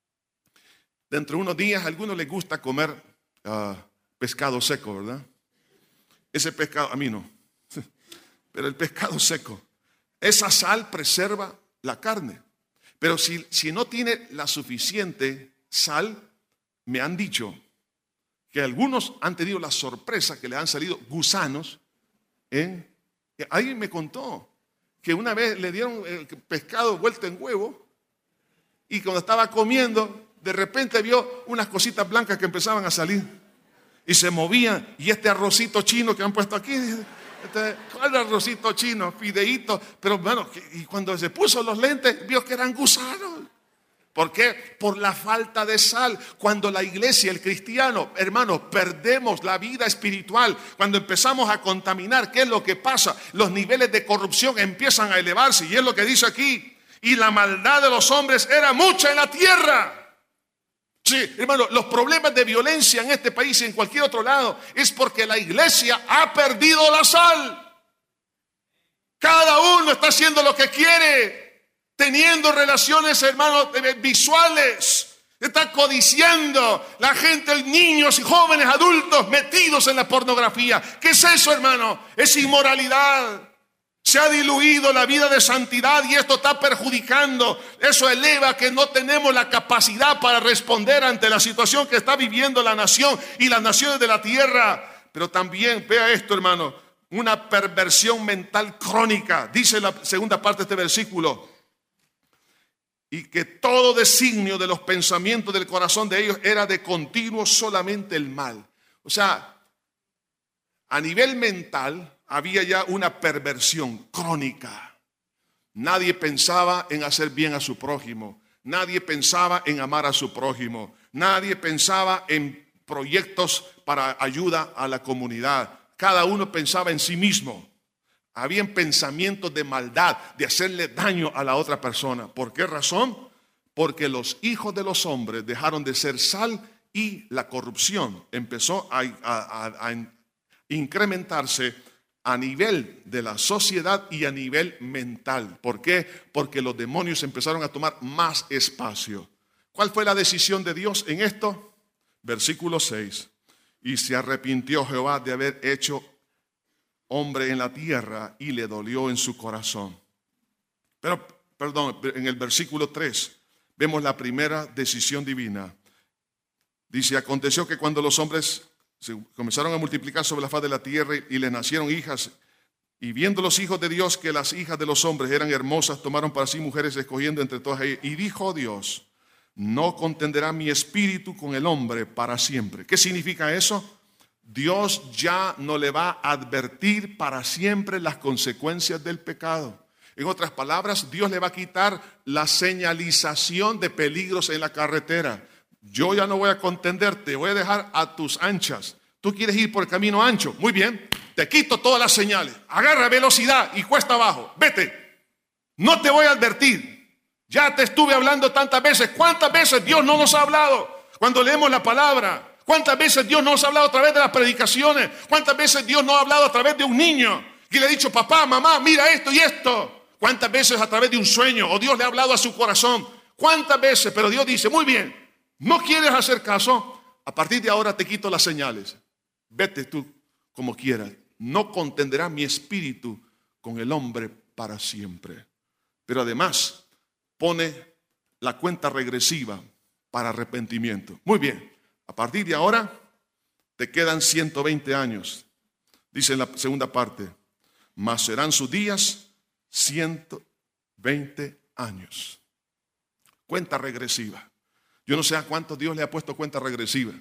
Dentro de unos días a algunos les gusta comer uh, pescado seco, ¿verdad? Ese pescado, a mí no. Pero el pescado seco. Esa sal preserva la carne. Pero si, si no tiene la suficiente sal, me han dicho que algunos han tenido la sorpresa que le han salido gusanos. En, alguien me contó que una vez le dieron el pescado vuelto en huevo y cuando estaba comiendo, de repente vio unas cositas blancas que empezaban a salir y se movían. Y este arrocito chino que han puesto aquí, este, ¿cuál arrocito chino? Fideíto. Pero bueno, y cuando se puso los lentes, vio que eran gusanos. ¿Por qué? Por la falta de sal. Cuando la iglesia, el cristiano, hermanos, perdemos la vida espiritual, cuando empezamos a contaminar, ¿qué es lo que pasa? Los niveles de corrupción empiezan a elevarse, y es lo que dice aquí. Y la maldad de los hombres era mucha en la tierra. Sí, hermano, los problemas de violencia en este país y en cualquier otro lado es porque la iglesia ha perdido la sal. Cada uno está haciendo lo que quiere, teniendo relaciones, hermanos, visuales. Está codiciando la gente, niños y jóvenes adultos metidos en la pornografía. ¿Qué es eso, hermano? Es inmoralidad. Se ha diluido la vida de santidad y esto está perjudicando. Eso eleva que no tenemos la capacidad para responder ante la situación que está viviendo la nación y las naciones de la tierra. Pero también, vea esto, hermano, una perversión mental crónica. Dice la segunda parte de este versículo. Y que todo designio de los pensamientos del corazón de ellos era de continuo solamente el mal. O sea, a nivel mental había ya una perversión crónica. Nadie pensaba en hacer bien a su prójimo. Nadie pensaba en amar a su prójimo. Nadie pensaba en proyectos para ayuda a la comunidad. Cada uno pensaba en sí mismo. Habían pensamientos de maldad, de hacerle daño a la otra persona. ¿Por qué razón? Porque los hijos de los hombres dejaron de ser sal y la corrupción empezó a, a, a, a incrementarse a nivel de la sociedad y a nivel mental. ¿Por qué? Porque los demonios empezaron a tomar más espacio. ¿Cuál fue la decisión de Dios en esto? Versículo seis. Y se arrepintió Jehová de haber hecho hombre en la tierra y le dolió en su corazón. Pero, perdón, en el versículo tres vemos la primera decisión divina. Dice, aconteció que cuando los hombres se comenzaron a multiplicar sobre la faz de la tierra y les nacieron hijas, y viendo los hijos de Dios que las hijas de los hombres eran hermosas, tomaron para sí mujeres escogiendo entre todas ellas. Y dijo Dios, no contenderá mi espíritu con el hombre para siempre. ¿Qué significa eso? Dios ya no le va a advertir para siempre las consecuencias del pecado. En otras palabras, Dios le va a quitar la señalización de peligros en la carretera. Yo ya no voy a contenderte, voy a dejar a tus anchas. Tú quieres ir por el camino ancho, muy bien, te quito todas las señales. Agarra velocidad y cuesta abajo, vete. No te voy a advertir. Ya te estuve hablando tantas veces. ¿Cuántas veces Dios no nos ha hablado cuando leemos la palabra? ¿Cuántas veces Dios nos ha hablado a través de las predicaciones? ¿Cuántas veces Dios nos ha hablado a través de un niño que le ha dicho, papá, mamá, mira esto y esto? ¿Cuántas veces a través de un sueño? O Dios le ha hablado a su corazón. ¿Cuántas veces? Pero Dios dice, muy bien, ¿no quieres hacer caso? A partir de ahora te quito las señales. Vete tú como quieras. No contenderá mi espíritu con el hombre para siempre. Pero además pone la cuenta regresiva para arrepentimiento. Muy bien, a partir de ahora te quedan ciento veinte años. Dice en la segunda parte, mas serán sus días ciento veinte años. Cuenta regresiva. Yo no sé a cuántos Dios le ha puesto cuenta regresiva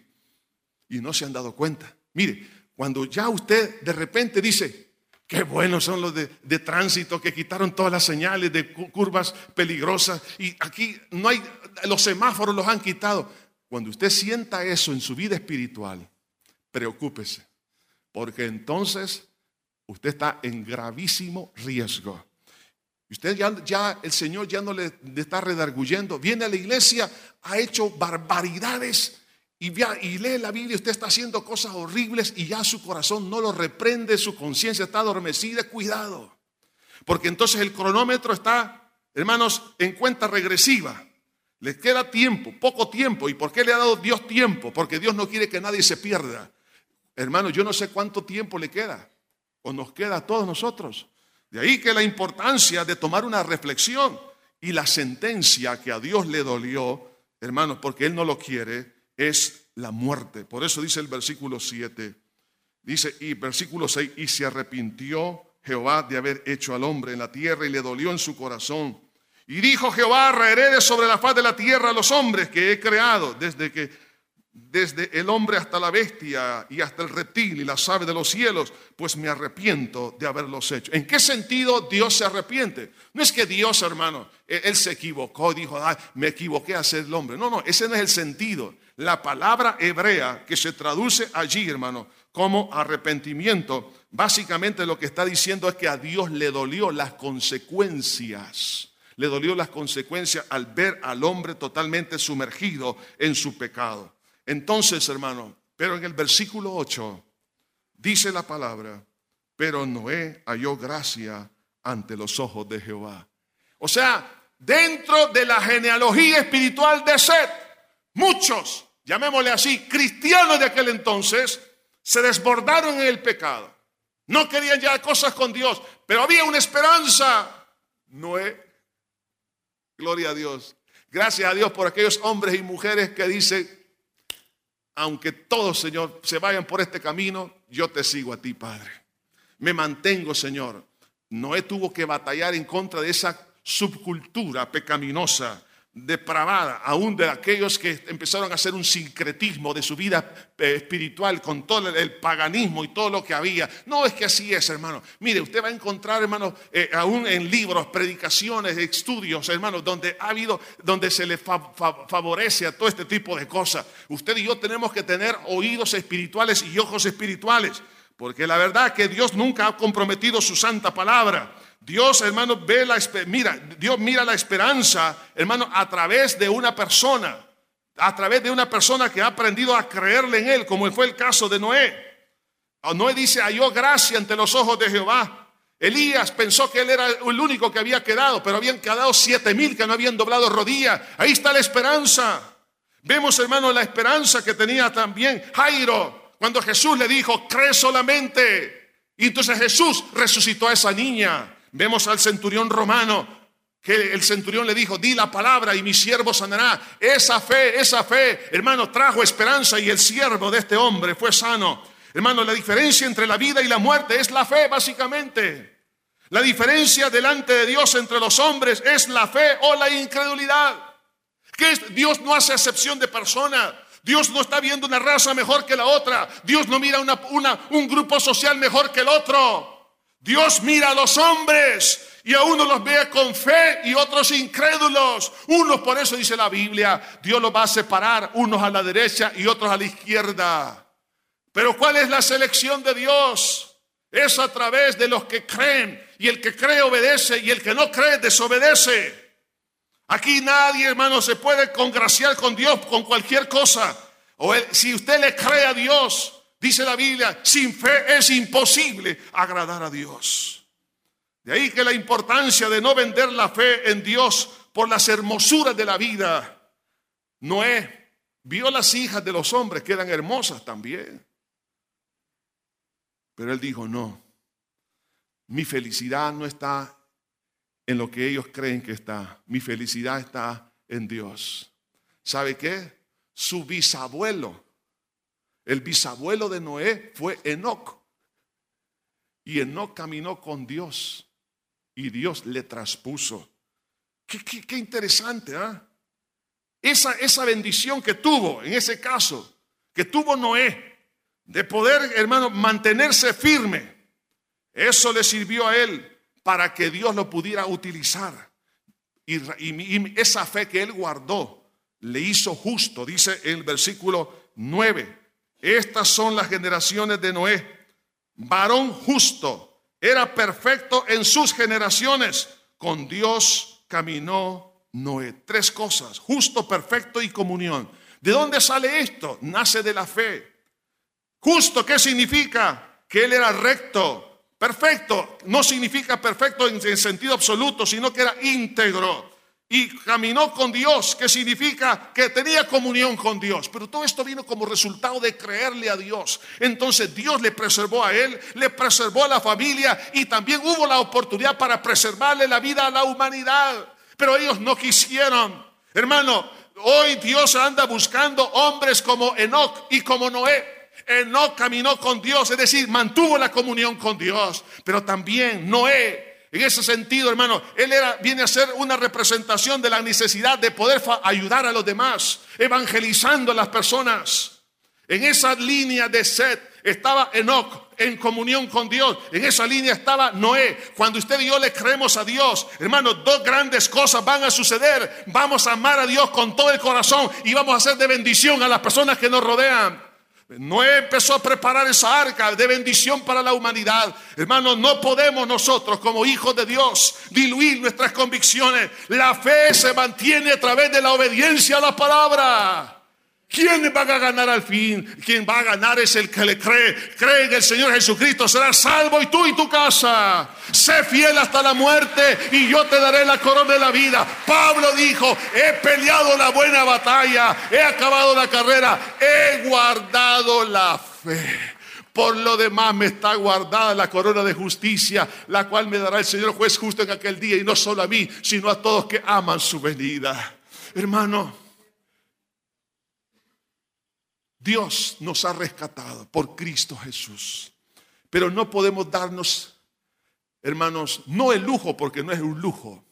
y no se han dado cuenta. Mire, cuando ya usted de repente dice, qué buenos son los de, de tránsito que quitaron todas las señales de curvas peligrosas y aquí no hay, los semáforos los han quitado. Cuando usted sienta eso en su vida espiritual, preocúpese, porque entonces usted está en gravísimo riesgo. Usted ya, ya el Señor ya no le, le está redarguyendo. Viene a la iglesia, ha hecho barbaridades y, vea, y lee la Biblia. Usted está haciendo cosas horribles y ya su corazón no lo reprende, su conciencia está adormecida. Cuidado, porque entonces el cronómetro está, hermanos, en cuenta regresiva. Les queda tiempo, poco tiempo. ¿Y por qué le ha dado Dios tiempo? Porque Dios no quiere que nadie se pierda. Hermano, yo no sé cuánto tiempo le queda o nos queda a todos nosotros. De ahí que la importancia de tomar una reflexión y la sentencia que a Dios le dolió, hermanos, porque Él no lo quiere, es la muerte. Por eso dice el versículo siete, dice, y versículo seis, y se arrepintió Jehová de haber hecho al hombre en la tierra y le dolió en su corazón. Y dijo Jehová, raeré de sobre la faz de la tierra a los hombres que he creado, desde que desde el hombre hasta la bestia y hasta el reptil y las aves de los cielos, pues me arrepiento de haberlos hecho. ¿En qué sentido Dios se arrepiente? No es que Dios, hermano, Él se equivocó, dijo, ah, me equivoqué a ser el hombre. No, no, ese no es el sentido. La palabra hebrea que se traduce allí, hermano, como arrepentimiento, básicamente lo que está diciendo es que a Dios le dolió las consecuencias. Le dolió las consecuencias al ver al hombre totalmente sumergido en su pecado. Entonces, hermano, pero en el versículo ocho dice la palabra, pero Noé halló gracia ante los ojos de Jehová. O sea, dentro de la genealogía espiritual de Set, muchos, llamémosle así, cristianos de aquel entonces, se desbordaron en el pecado. No querían ya cosas con Dios, pero había una esperanza. Noé, gloria a Dios. Gracias a Dios por aquellos hombres y mujeres que dicen, aunque todos, Señor, se vayan por este camino, yo te sigo a ti, Padre. Me mantengo, Señor. Noé tuvo que batallar en contra de esa subcultura pecaminosa, depravada, aún de aquellos que empezaron a hacer un sincretismo de su vida espiritual con todo el paganismo y todo lo que había. No es que así es, hermano. Mire, usted va a encontrar, hermano, eh, aún en libros, predicaciones, estudios, hermanos, donde ha habido, donde se le fa fa favorece a todo este tipo de cosas. Usted y yo tenemos que tener oídos espirituales y ojos espirituales, porque la verdad es que Dios nunca ha comprometido su santa palabra. Dios, hermano, ve la, mira, Dios mira la esperanza, hermano, a través de una persona, a través de una persona que ha aprendido a creerle en Él, como fue el caso de Noé. Noé dice, halló gracia ante los ojos de Jehová. Elías pensó que él era el único que había quedado, pero habían quedado siete mil que no habían doblado rodillas. Ahí está la esperanza. Vemos, hermano, la esperanza que tenía también Jairo, cuando Jesús le dijo, cree solamente. Y entonces Jesús resucitó a esa niña. Vemos al centurión romano, que el centurión le dijo, di la palabra y mi siervo sanará. Esa fe, esa fe, hermano, trajo esperanza y el siervo de este hombre fue sano. Hermano, la diferencia entre la vida y la muerte es la fe, básicamente. La diferencia delante de Dios entre los hombres es la fe o la incredulidad. ¿Qué es? Dios no hace acepción de personas. Dios no está viendo una raza mejor que la otra. Dios no mira una, una, un grupo social mejor que el otro. Dios mira a los hombres y a unos los ve con fe y otros incrédulos. Unos, por eso dice la Biblia, Dios los va a separar, unos a la derecha y otros a la izquierda. Pero ¿cuál es la selección de Dios? Es a través de los que creen, y el que cree obedece y el que no cree desobedece. Aquí nadie, hermano, se puede congraciar con Dios con cualquier cosa. O él, si usted le cree a Dios, dice la Biblia, sin fe es imposible agradar a Dios. De ahí que la importancia de no vender la fe en Dios por las hermosuras de la vida. Noé vio las hijas de los hombres que eran hermosas también. Pero él dijo, no, mi felicidad no está en lo que ellos creen que está. Mi felicidad está en Dios. ¿Sabe qué? Su bisabuelo, el bisabuelo de Noé fue Enoc. Y Enoc caminó con Dios y Dios le traspuso. Qué, qué, qué interesante, ¿eh? Esa, esa bendición que tuvo, en ese caso, que tuvo Noé, de poder, hermano, mantenerse firme, eso le sirvió a él para que Dios lo pudiera utilizar. Y, y, y esa fe que él guardó le hizo justo. Dice en el versículo nueve, estas son las generaciones de Noé, varón justo, era perfecto en sus generaciones, con Dios caminó Noé. Tres cosas: justo, perfecto y comunión. ¿De dónde sale esto? Nace de la fe. Justo, ¿qué significa? Que él era recto. Perfecto no significa perfecto en, en sentido absoluto, sino que era íntegro. Y caminó con Dios, que significa que tenía comunión con Dios. Pero todo esto vino como resultado de creerle a Dios. Entonces Dios le preservó a él, le preservó a la familia, y también hubo la oportunidad para preservarle la vida a la humanidad. Pero ellos no quisieron. Hermano, hoy Dios anda buscando hombres como Enoc y como Noé. Enoc caminó con Dios, es decir, mantuvo la comunión con Dios. Pero también Noé, en ese sentido, hermano, él era, viene a ser una representación de la necesidad de poder ayudar a los demás, evangelizando a las personas. En esa línea de Set estaba Enoc en comunión con Dios. En esa línea estaba Noé. Cuando usted y yo le creemos a Dios, hermano, dos grandes cosas van a suceder. Vamos a amar a Dios con todo el corazón y vamos a ser de bendición a las personas que nos rodean. Noé empezó a preparar esa arca de bendición para la humanidad. Hermanos, no podemos nosotros como hijos de Dios diluir nuestras convicciones. La fe se mantiene a través de la obediencia a la palabra. ¿Quién va a ganar al fin? Quien va a ganar es el que le cree. Cree en el Señor Jesucristo, serás salvo, y tú y tu casa. Sé fiel hasta la muerte y yo te daré la corona de la vida. Pablo dijo, he peleado la buena batalla, he acabado la carrera, he guardado la fe. Por lo demás me está guardada la corona de justicia, la cual me dará el Señor juez justo en aquel día, y no solo a mí, sino a todos que aman su venida. Hermano, Dios nos ha rescatado por Cristo Jesús. Pero no podemos darnos, hermanos, no el lujo, porque no es un lujo,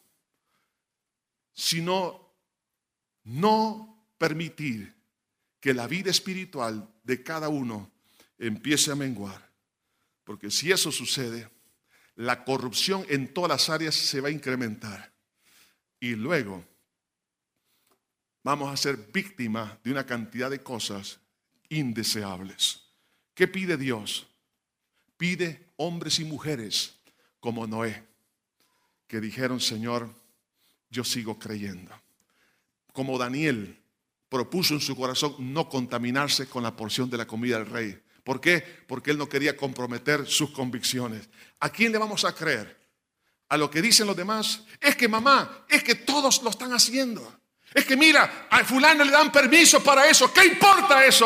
sino no permitir que la vida espiritual de cada uno empiece a menguar. Porque si eso sucede, la corrupción en todas las áreas se va a incrementar. Y luego vamos a ser víctimas de una cantidad de cosas indeseables. ¿Qué pide Dios? Pide hombres y mujeres como Noé, que dijeron, Señor, yo sigo creyendo. Como Daniel propuso en su corazón no contaminarse con la porción de la comida del rey. ¿Por qué? Porque él no quería comprometer sus convicciones. ¿A quién le vamos a creer? ¿A lo que dicen los demás? Es que mamá, es que todos lo están haciendo. Es que mira, a fulano le dan permiso para eso. ¿Qué importa eso?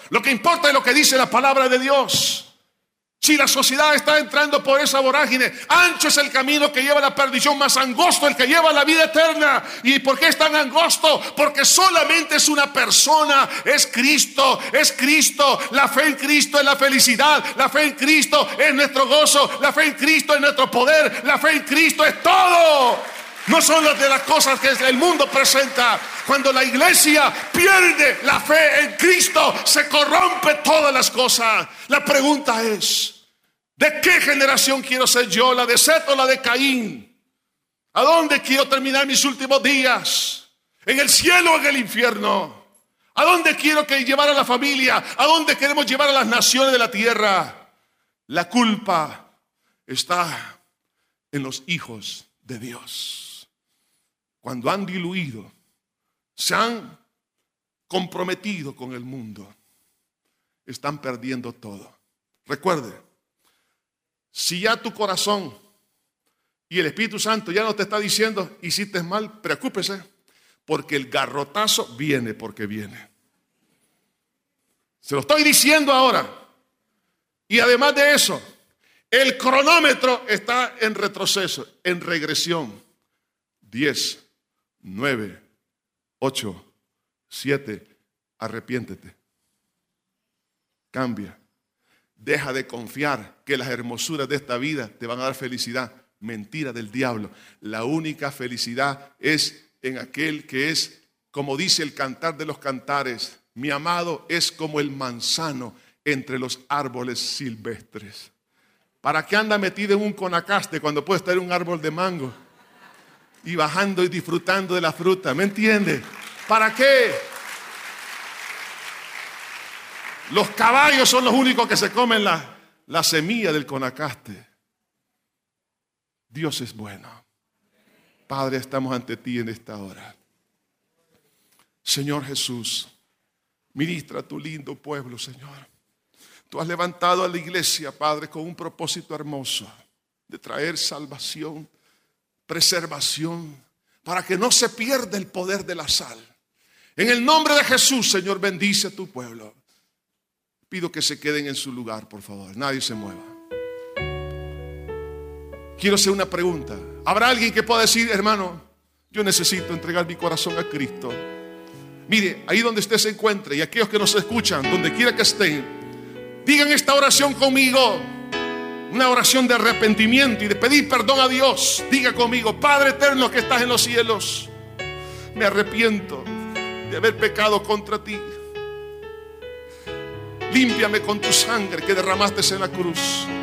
Lo que importa es lo que dice la palabra de Dios. Si la sociedad está entrando por esa vorágine, ancho es el camino que lleva a la perdición, más angosto el que lleva a la vida eterna. ¿Y por qué es tan angosto? Porque solamente es una persona, es Cristo, es Cristo. La fe en Cristo es la felicidad, la fe en Cristo es nuestro gozo, la fe en Cristo es nuestro poder, la fe en Cristo es todo. No son las de las cosas que el mundo presenta. Cuando la iglesia pierde la fe en Cristo, se corrompe todas las cosas. La pregunta es, ¿de qué generación quiero ser yo? ¿La de Set o la de Caín? ¿A dónde quiero terminar mis últimos días? ¿En el cielo o en el infierno? ¿A dónde quiero que llevar a la familia? ¿A dónde queremos llevar a las naciones de la tierra? La culpa está en los hijos de Dios. Cuando han diluido, se han comprometido con el mundo, están perdiendo todo. Recuerde, si ya tu corazón y el Espíritu Santo ya no te está diciendo hiciste mal, preocúpese, porque el garrotazo viene porque viene. Se lo estoy diciendo ahora. Y además de eso, el cronómetro está en retroceso, en regresión. Diez, nueve, ocho, siete, arrepiéntete. Cambia. Deja de confiar que las hermosuras de esta vida te van a dar felicidad. Mentira del diablo. La única felicidad es en aquel que es, como dice el Cantar de los Cantares, mi amado es como el manzano entre los árboles silvestres. ¿Para qué anda metido en un conacaste cuando puede estar en un árbol de mango? Y bajando y disfrutando de la fruta, ¿me entiende? ¿Para qué? Los caballos son los únicos que se comen la, la semilla del conacaste. Dios es bueno. Padre, estamos ante ti en esta hora. Señor Jesús, ministra a tu lindo pueblo, Señor. Tú has levantado a la iglesia, Padre, con un propósito hermoso de traer salvación, preservación, para que no se pierda el poder de la sal. En el nombre de Jesús, Señor, bendice a tu pueblo. Pido que se queden en su lugar, por favor. Nadie se mueva. Quiero hacer una pregunta. ¿Habrá alguien que pueda decir, hermano, yo necesito entregar mi corazón a Cristo? Mire, ahí donde usted se encuentre y aquellos que nos escuchan, donde quiera que estén, digan esta oración conmigo. Una oración de arrepentimiento y de pedir perdón a Dios. Diga conmigo: Padre eterno que estás en los cielos, me arrepiento de haber pecado contra ti. Límpiame con tu sangre que derramaste en la cruz.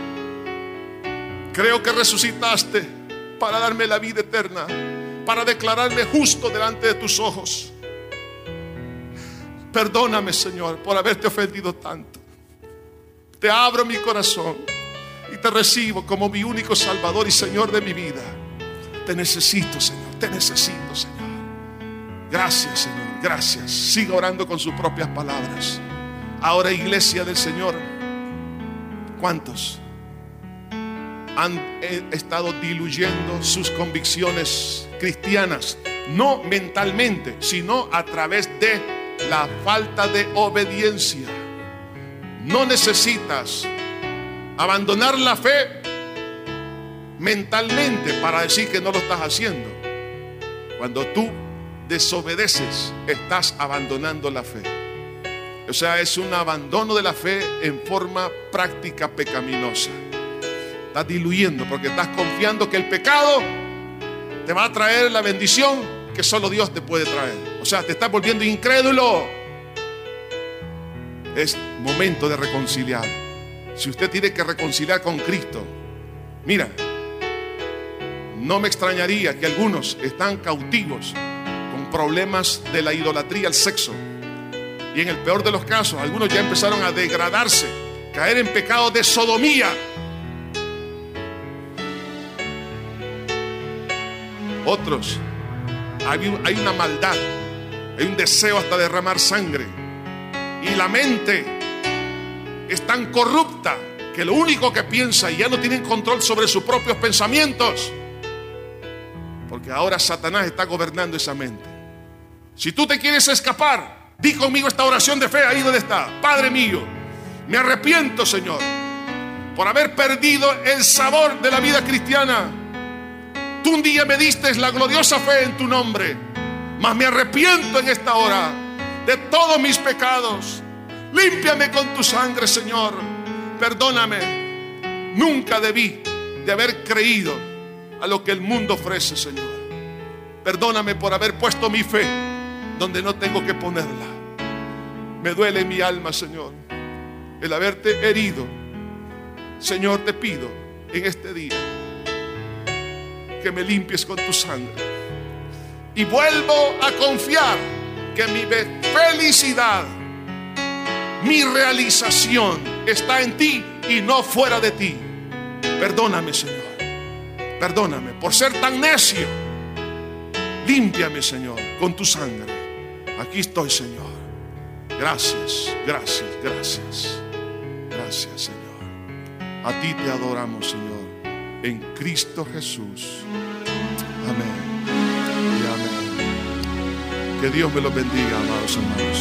Creo que resucitaste para darme la vida eterna, para declararme justo delante de tus ojos. Perdóname, Señor, por haberte ofendido tanto. Te abro mi corazón y te recibo como mi único Salvador y Señor de mi vida. Te necesito, Señor, te necesito, Señor. Gracias, Señor, gracias. Siga orando con sus propias palabras. Ahora, iglesia del Señor, ¿cuántos han estado diluyendo sus convicciones cristianas? No mentalmente, sino a través de la falta de obediencia. No necesitas abandonar la fe mentalmente para decir que no lo estás haciendo. Cuando tú desobedeces, estás abandonando la fe. O sea, es un abandono de la fe en forma práctica pecaminosa. Estás diluyendo porque estás confiando que el pecado te va a traer la bendición que solo Dios te puede traer. O sea, te estás volviendo incrédulo. Es momento de reconciliar. Si usted tiene que reconciliar con Cristo, mira, no me extrañaría que algunos están cautivos con problemas de la idolatría al sexo. Y en el peor de los casos, algunos ya empezaron a degradarse, caer en pecado de sodomía. Otros, hay, hay una maldad, hay un deseo hasta derramar sangre. Y la mente es tan corrupta que lo único que piensa, y ya no tienen control sobre sus propios pensamientos, porque ahora Satanás está gobernando esa mente. Si tú te quieres escapar, Di conmigo esta oración de fe ahí donde está. Padre mío, me arrepiento, Señor, por haber perdido el sabor de la vida cristiana. Tú un día me diste la gloriosa fe en tu nombre, mas me arrepiento en esta hora de todos mis pecados. Límpiame con tu sangre, Señor. Perdóname. Nunca debí de haber creído a lo que el mundo ofrece, Señor. Perdóname por haber puesto mi fe donde no tengo que ponerla. Me duele mi alma, Señor, el haberte herido. Señor, te pido en este día que me limpies con tu sangre. Y vuelvo a confiar que mi felicidad, mi realización está en ti y no fuera de ti. Perdóname, Señor. Perdóname por ser tan necio. Límpiame, Señor, con tu sangre. Aquí estoy, Señor. Gracias, gracias, gracias. Gracias, Señor. A ti te adoramos, Señor, en Cristo Jesús. Amén y amén. Que Dios me los bendiga, amados hermanos.